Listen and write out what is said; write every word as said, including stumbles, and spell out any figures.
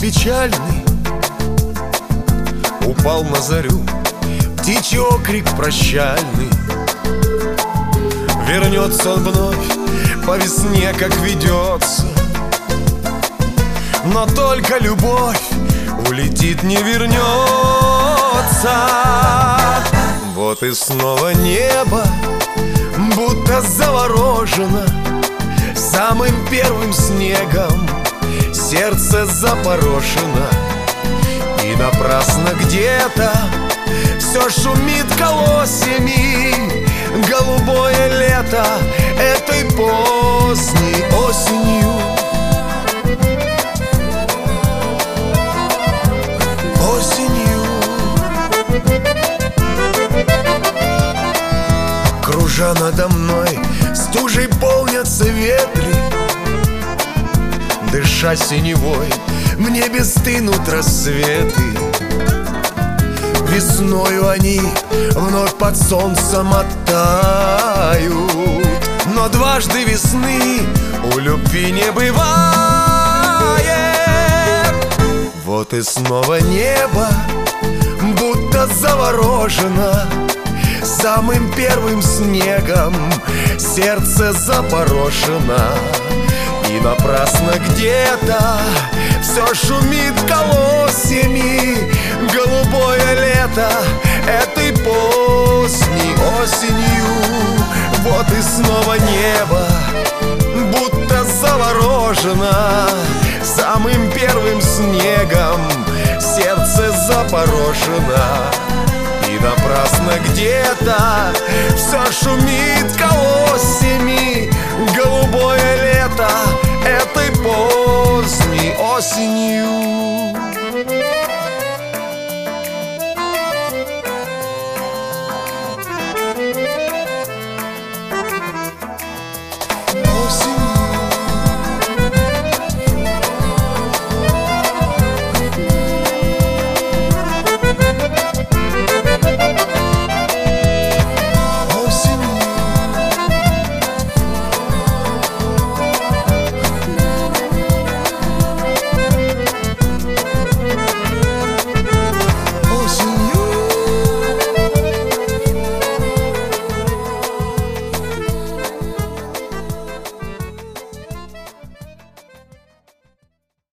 печальный упал на зарю, птичий окрик прощальный. Вернется он вновь по весне, как ведется, но только любовь улетит, не вернется. Вот и снова небо будто заворожено самым первым снегом, сердце запорошено. И напрасно где-то все шумит колосьями голубое лето этой поздней осенью. Осенью. Кружа надо мной, стужей полнятся ветры, дыша синевой, в небе стынут рассветы. Весною они вновь под солнцем оттают, но дважды весны у любви не бывает. Вот и снова небо будто заворожено самым первым снегом, сердце запорошено. И напрасно где-то все шумит колосьями голубое лето этой поздней осенью. Вот и снова небо будто заворожено самым первым снегом, сердце запорошено. И напрасно где-то все шумит колосьями голубое лето этой поздней осенью.